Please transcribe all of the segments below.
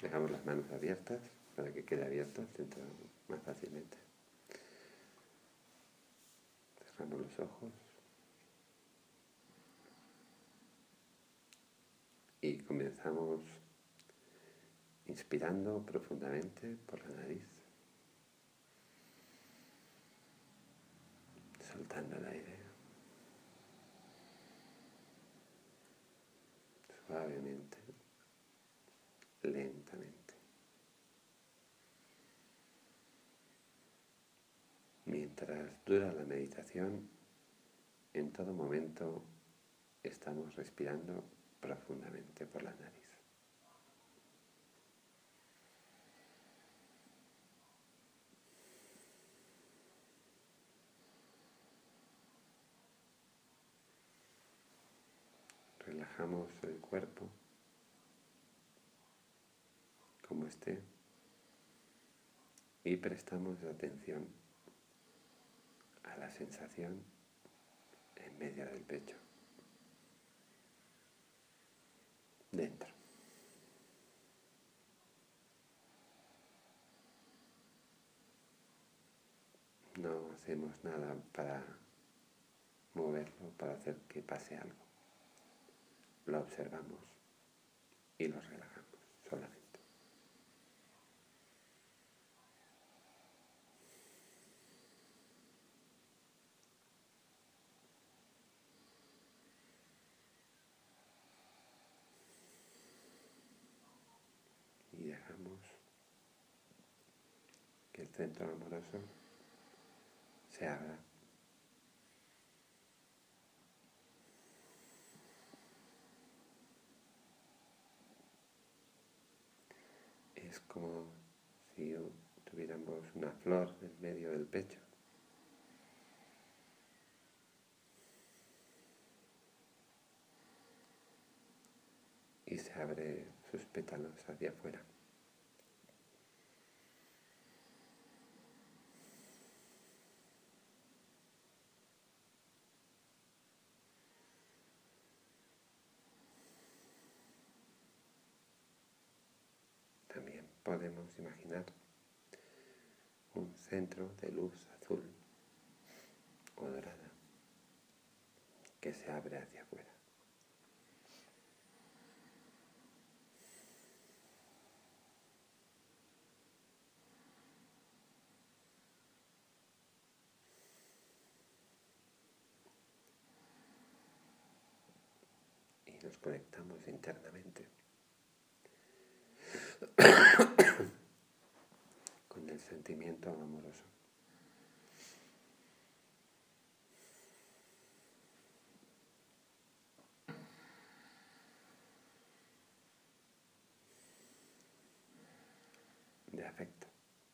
Dejamos las manos abiertas para que quede abierto dentro más fácilmente. Cerramos los ojos y comenzamos inspirando profundamente por la nariz, soltando el aire suavemente, lentamente. Mientras dura la meditación, en todo momento estamos respirando profundamente por la nariz. Relajamos el cuerpo como esté y prestamos atención a la sensación en medio del pecho, dentro. No hacemos nada para moverlo, para hacer que pase algo. Lo observamos y lo relajamos solamente. Y dejamos que el centro amoroso se abra. Es como si tuviéramos una flor en medio del pecho. Y se abre sus pétalos hacia afuera. También podemos imaginar un centro de luz azul o dorada que se abre hacia afuera. Y nos conectamos internamente con el sentimiento amoroso. De afecto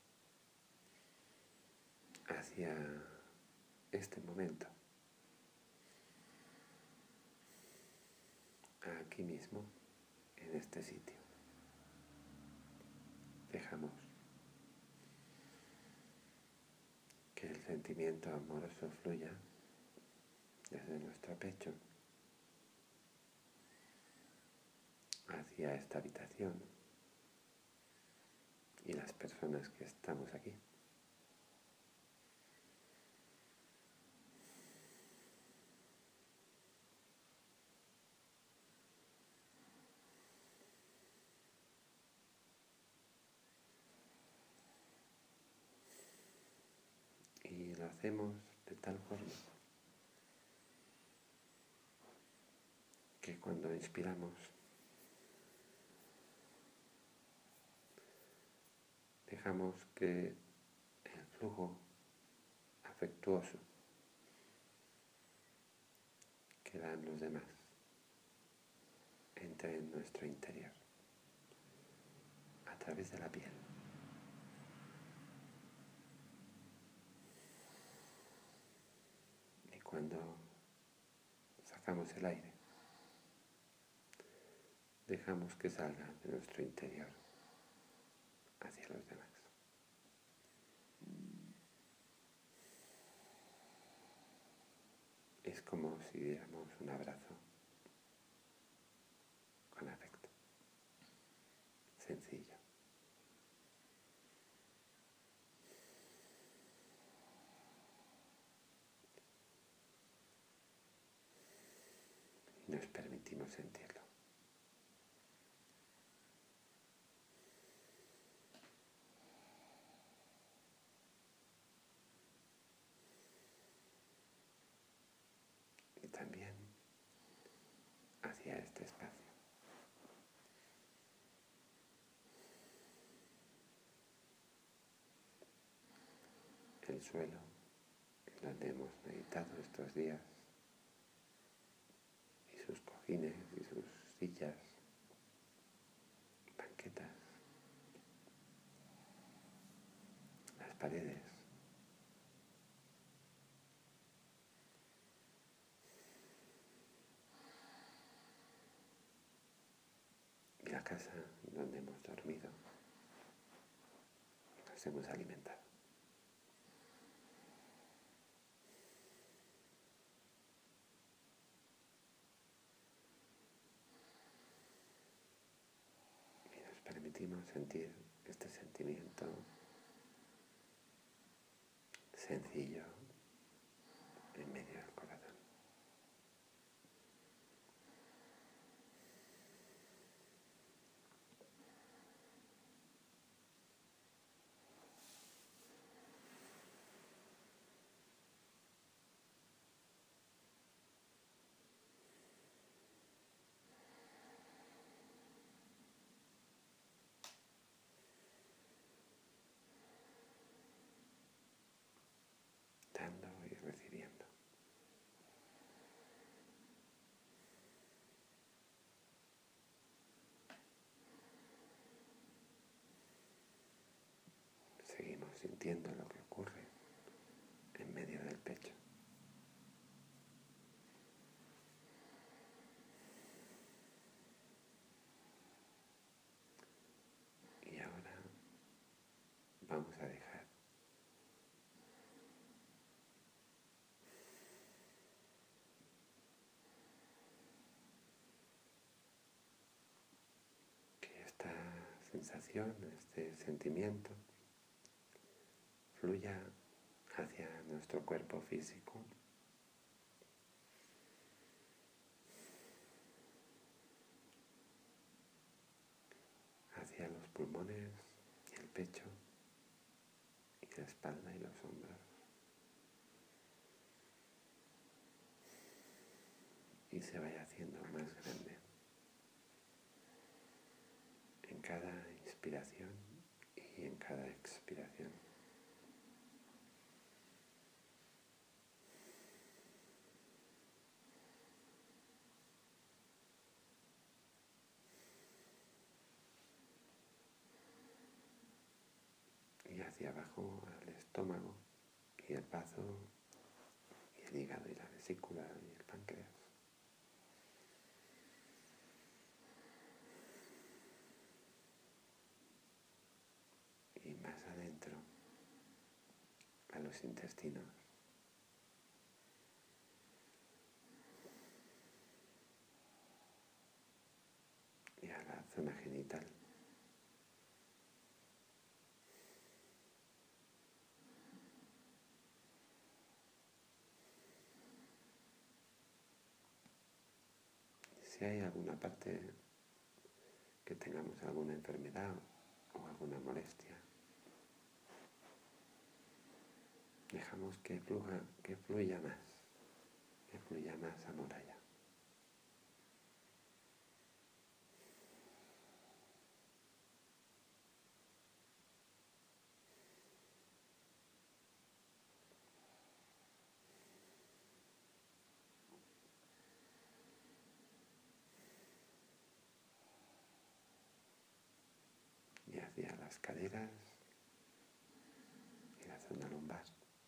hacia este momento, aquí mismo, en este sitio. Dejamos que el sentimiento amoroso fluya desde nuestro pecho hacia esta habitación y las personas que estamos aquí. Y lo hacemos de tal forma que cuando inspiramos dejamos que el flujo afectuoso que dan los demás entre en nuestro interior a través de la piel. Y cuando sacamos el aire, dejamos que salga de nuestro interior hacia los demás. Es como si diéramos un abrazo con afecto, sencillo. nos permitimos sentirlo. Y también hacia este espacio. El suelo en donde hemos meditado estos días, y sus cojines y sus sillas, banquetas, las paredes, y la casa donde hemos dormido, nos hemos alimentado. Y nos permitimos sentir este sentimiento sencillo en medio del corazón. Dando y recibiendo. Seguimos sintiendo lo que ocurre en medio del pecho. Y ahora vamos a dejar que esta sensación, este sentimiento, fluya hacia nuestro cuerpo físico, hacia los pulmones y el pecho, y la espalda y los hombros, y se vaya haciendo más grande en cada inspiración y en cada expiración. Y hacia abajo al estómago y el bazo y el hígado y la vesícula y el páncreas. Y más adentro a los intestinos. Y a la zona genital. Si hay alguna parte que tengamos alguna enfermedad o alguna molestia, dejamos que fluya más amor allá. Y hacia las caderas y la zona lumbar.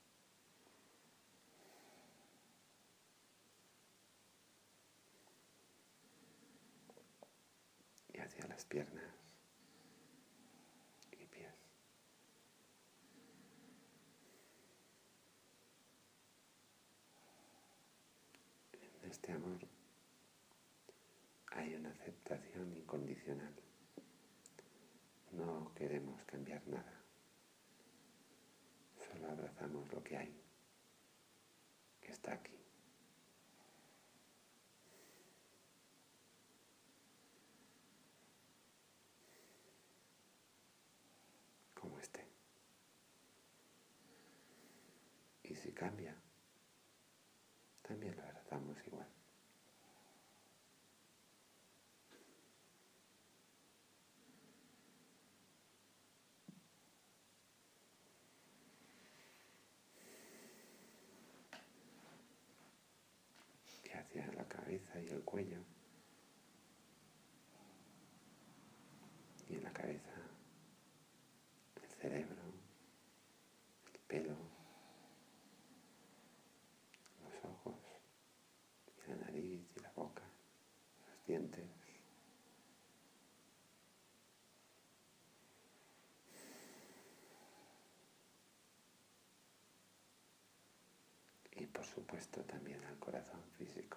Y hacia las piernas y pies. En este amor hay una aceptación incondicional. No queremos cambiar nada. Solo abrazamos lo que hay, que está aquí. si cambia, también lo abrazamos igual. Y hacia la cabeza y el cuello. Y en la cabeza, el cerebro, el pelo, los ojos, y la nariz y la boca, los dientes. Y por supuesto también al corazón físico.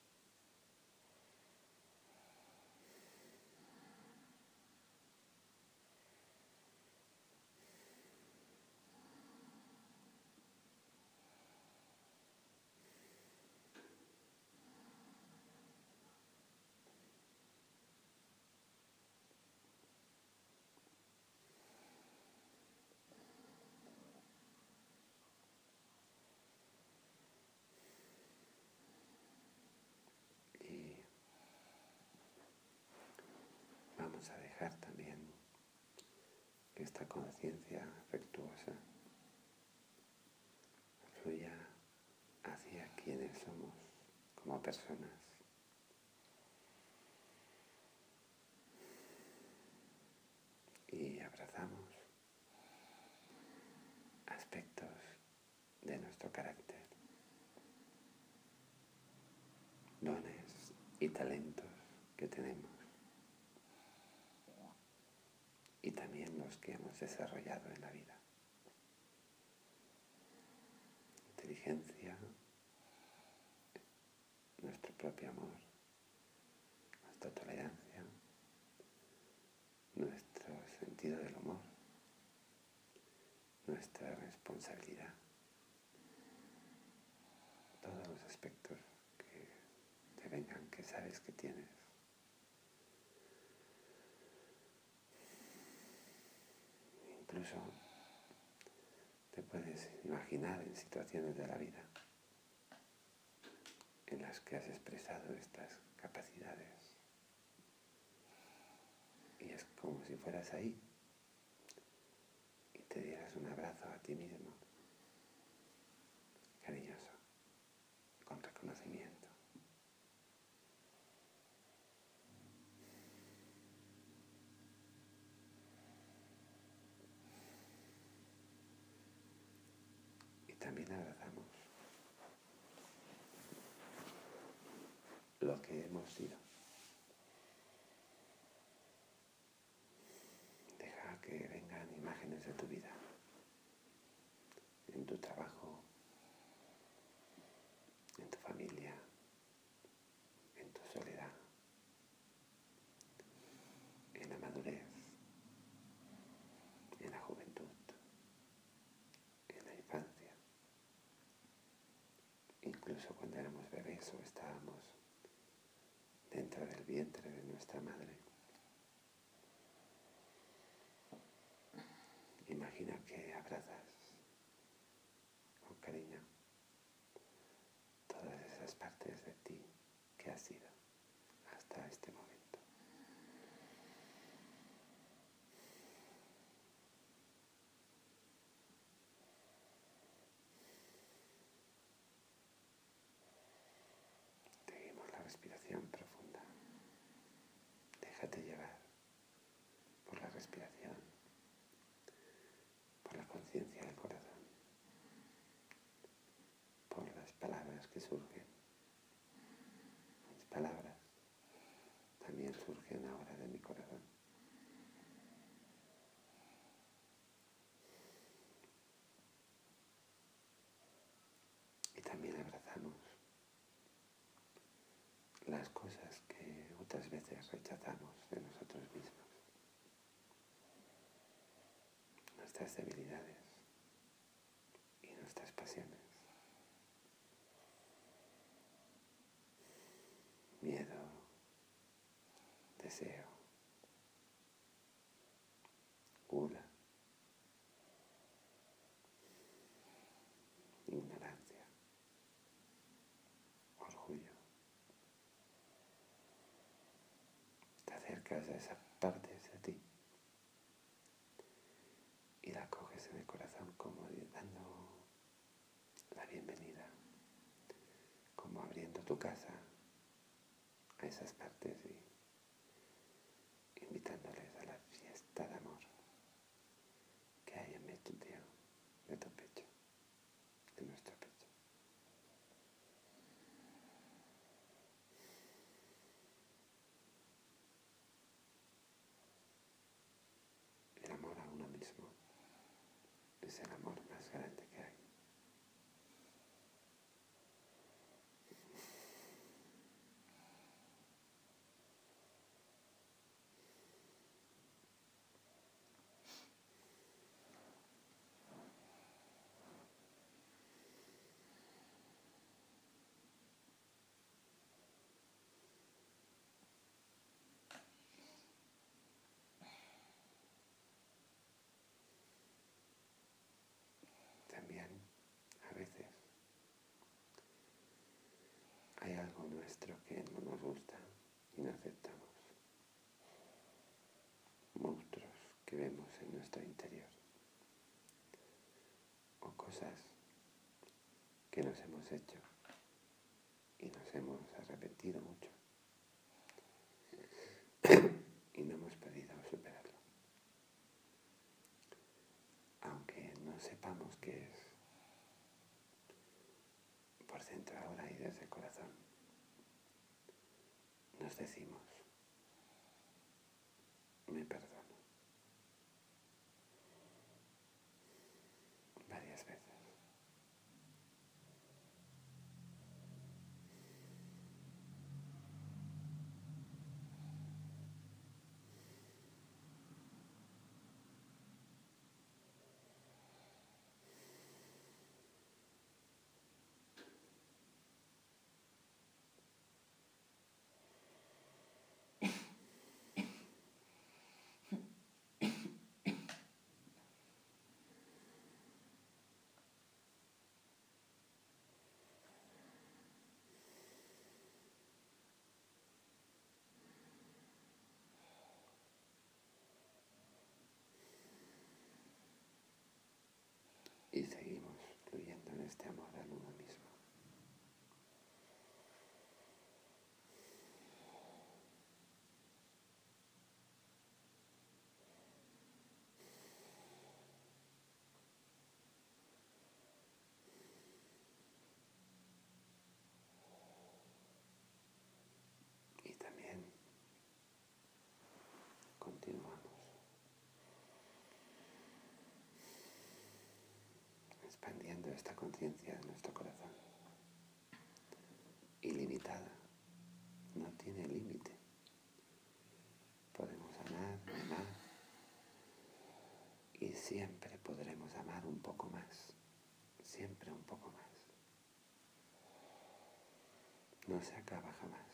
Y vamos a dejar también que esta conciencia afectuosa fluya hacia quienes somos como personas. Y abrazamos aspectos de nuestro carácter, dones y talentos que tenemos, y también los que hemos desarrollado en la vida. Inteligencia, nuestro propio amor, nuestra tolerancia, nuestro sentido del humor, nuestra responsabilidad, todos los aspectos que te vengan, que sabes que tienes. Incluso te puedes imaginar en situaciones de la vida en las que has expresado estas capacidades. Y es como si fueras ahí y te dieras un abrazo a ti mismo, cariñoso, con reconocimiento. Y también abrazamos lo que hemos sido. Deja que vengan imágenes de tu vida, en tu trabajo, en tu familia, en tu soledad, en la madurez, en la juventud, en la infancia, incluso cuando éramos bebés o estábamos dentro del vientre de nuestra madre. Imagina que abrazas con cariño todas esas partes de ti que has sido hasta este momento. Seguimos la respiración profunda. Déjate llevar por la respiración, por la conciencia del corazón, por las palabras que surgen. Mis palabras también surgen ahora de mi corazón. Y también abrazamos las cosas que otras veces rechazamos de nosotros mismos, nuestras debilidades y nuestras pasiones, miedo, deseo, gula, ignorancia, acercas a esa parte de ti y la coges en el corazón como dando la bienvenida, como abriendo tu casa a esas partes y invitándoles a la fiesta de amor que hay en medio de tu pecho, de nuestro pecho. El amor a uno mismo es el amor más grande que hay. También a veces hay algo nuestro que no nos gusta y no aceptamos. Monstruos que vemos en nuestro interior o cosas que nos hemos hecho y nos hemos arrepentido mucho y no hemos podido superarlo. Aunque no sepamos qué es, por dentro ahora y desde el corazón nos decimos, me perdono, varias veces. Y seguimos fluyendo en este amor al uno mismo. Y también continuamos expandiendo esta conciencia de nuestro corazón. Ilimitada, no tiene límite. Podemos amar, amar y siempre podremos amar un poco más, siempre un poco más. No se acaba jamás.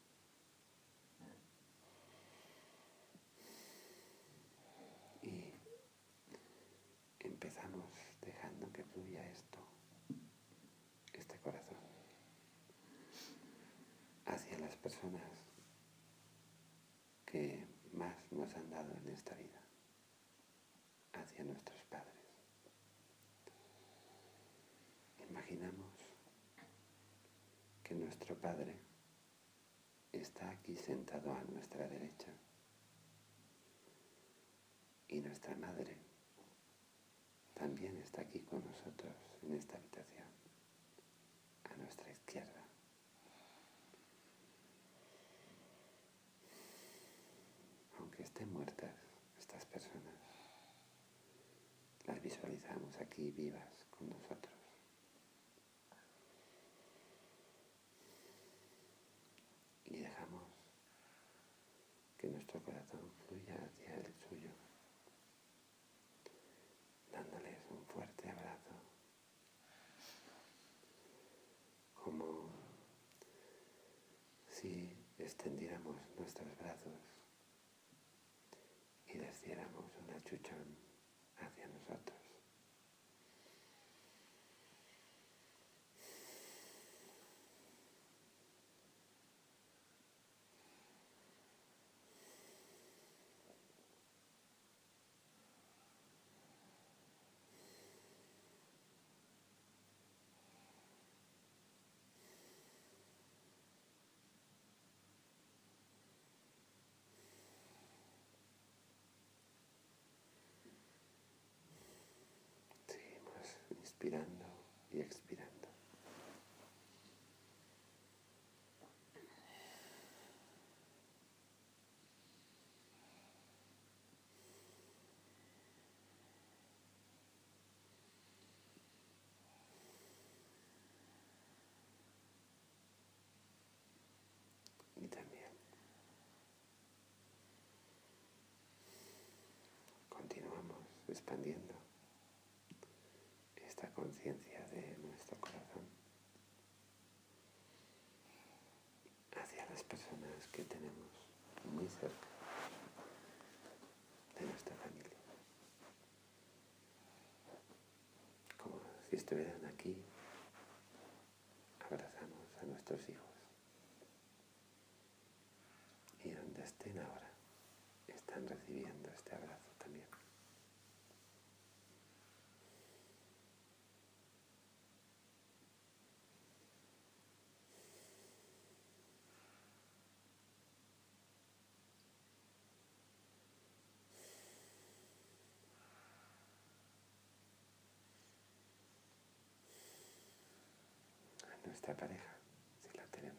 Y empezamos dejando que fluya esto, este corazón, hacia las personas que más nos han dado en esta vida, hacia nuestros padres. Imaginamos que nuestro padre está aquí sentado a nuestra derecha y nuestra madre también está aquí con nosotros en esta habitación, a nuestra izquierda. Aunque estén muertas estas personas, las visualizamos aquí vivas con nosotros. Y dejamos que nuestro corazón fluya hacia el suyo, dándoles un fuerte abrazo, como si extendiéramos nuestros brazos y les diéramos un achuchón hacia nosotros. inspirando y expirando. Y también continuamos expandiendo esta conciencia de nuestro corazón hacia las personas que tenemos muy cerca de nuestra familia. Como si estuvieran aquí, abrazamos a nuestros hijos. Y donde estén ahora, están recibiendo este abrazo también. A nuestra pareja, si la tenemos.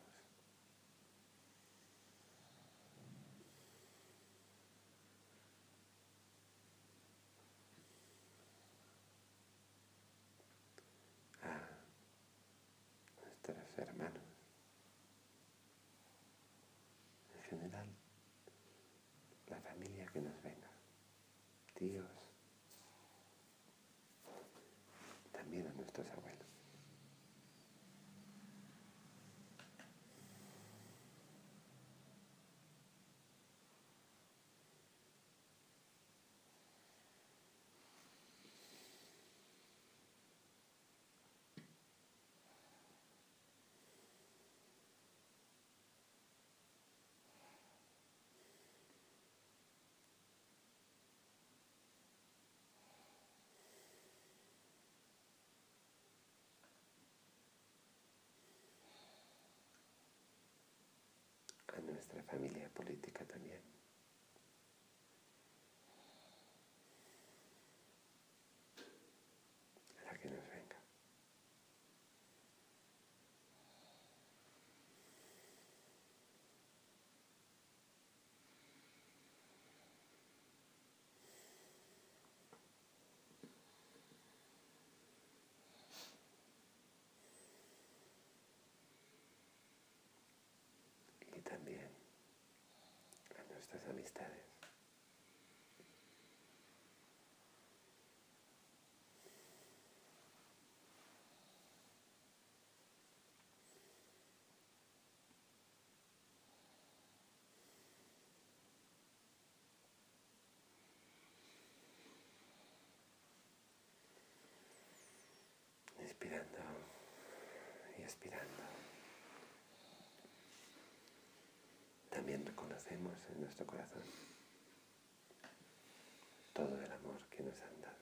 A nuestros hermanos. En general, la familia que nos venga. Tíos. También a nuestros abuelos. A nuestra familia política también. A la que nos venga. Y también a nuestras amistades. Inspirando y expirando. También reconocemos en nuestro corazón todo el amor que nos han dado.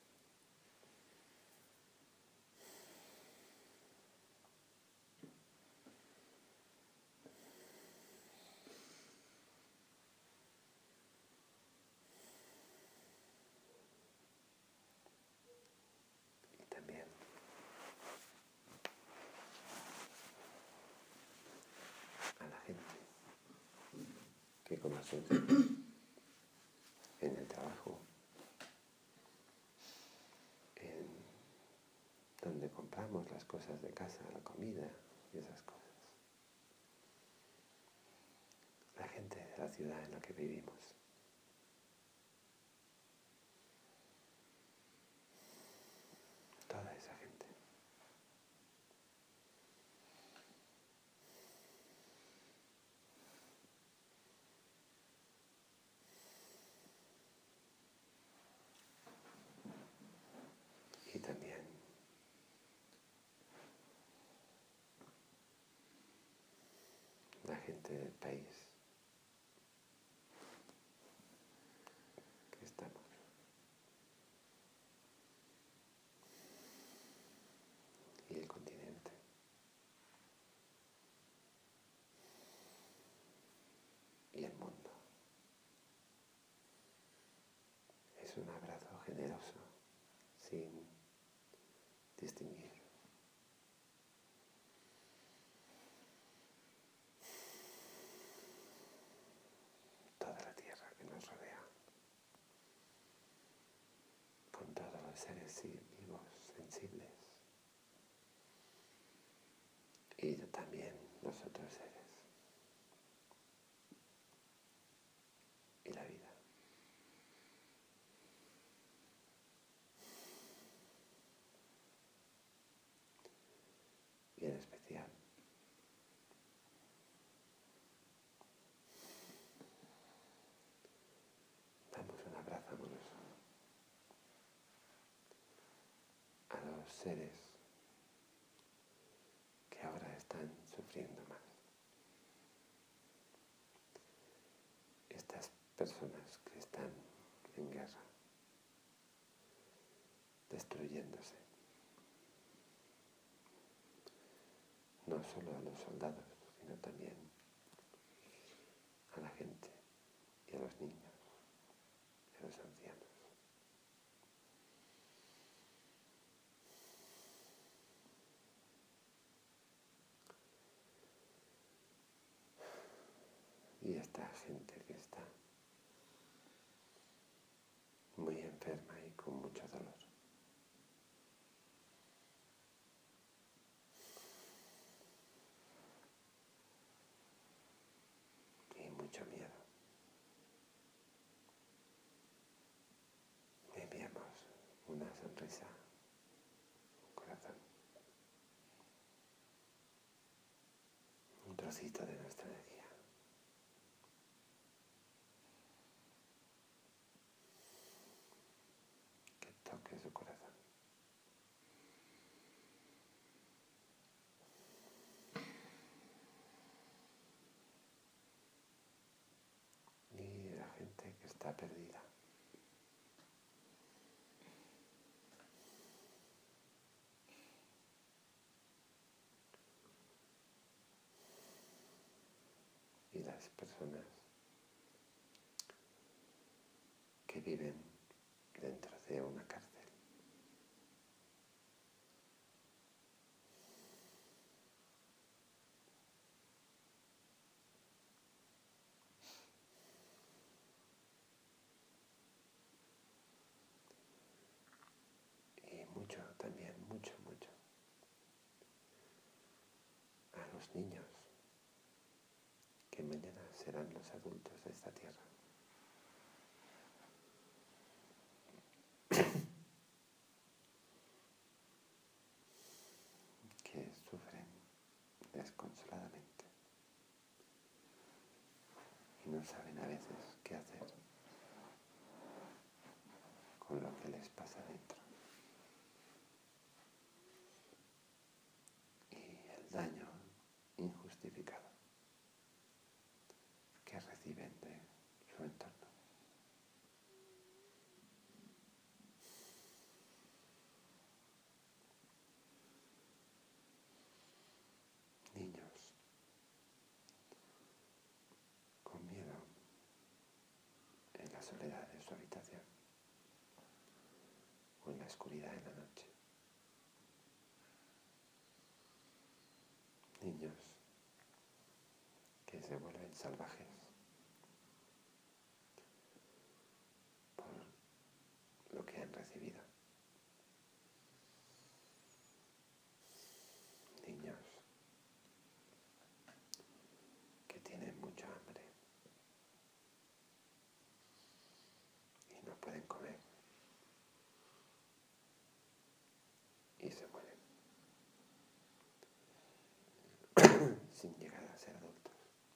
Y también a la gente que conocemos en el trabajo, en donde compramos las cosas de casa, la comida y esas cosas. La gente de la ciudad en la que vivimos. Toda esa gente. Y también la gente del país que estamos. Y el continente. Y el mundo. Es un abrazo generoso, sin distinguir. Toda la tierra que nos rodea, con todos los seres vivos, sensibles, y también los otros seres, y la vida. Y en especial damos un abrazo amoroso a los seres que ahora están sufriendo más. Estas personas que están en guerra, destruyéndose, no solo a los soldados, sino también a la gente y a los niños y a los ancianos. Y esta gente que está muy enferma y con mucho dolor. Y mucho miedo. Enviamos una sonrisa, un corazón, un trocito de nuestra energía. Que toque su corazón. Y la gente que está perdida. Y las personas que viven dentro de una cárcel. Y mucho también, mucho a los niños que mañana serán los adultos de esta tierra. Que sufren desconsoladamente y no saben a veces qué hacer con lo que les pasa dentro. Y el daño injustificado que reciben de su entorno. Niños con miedo en la soledad de su habitación o en la oscuridad de la noche. Niños que se vuelven salvajes por lo que han recibido. Niños que tienen mucha hambre y no pueden comer y se mueren sin llegar a ser adultos,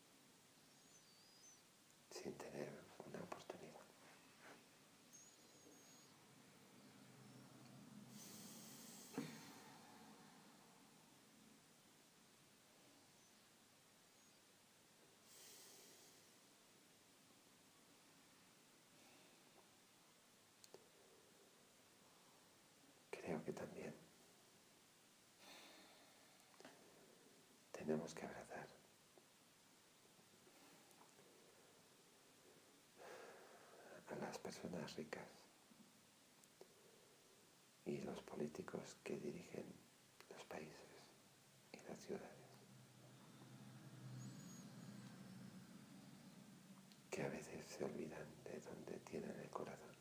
sin tener una oportunidad. Creo que también tenemos que abrazar a las personas ricas y y los políticos que dirigen los países y las ciudades, que a veces se olvidan de dónde tienen el corazón.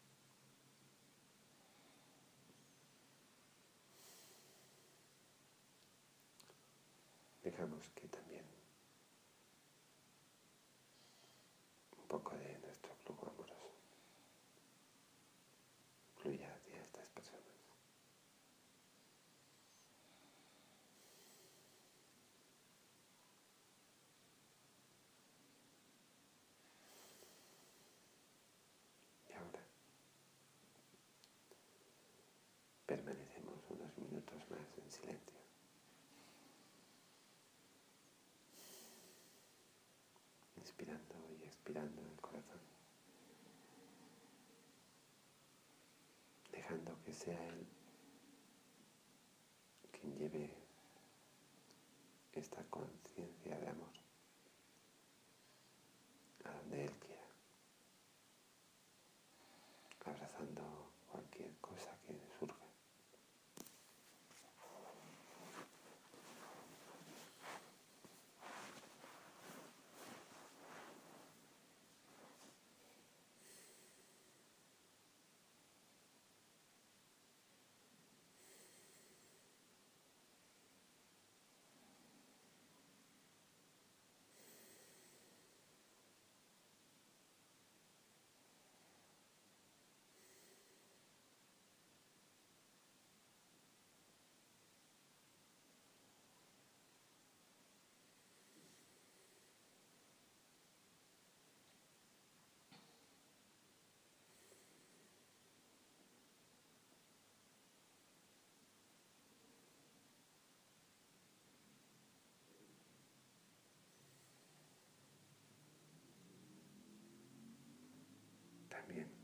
Dejamos que también un poco de nuestro flujo amoroso fluya hacia estas personas. Y ahora permanecemos unos minutos más en silencio, inspirando y expirando el corazón, dejando que sea Él quien lleve esta conciencia de amor a donde Él quiera, abrazando cualquier cosa que surja. También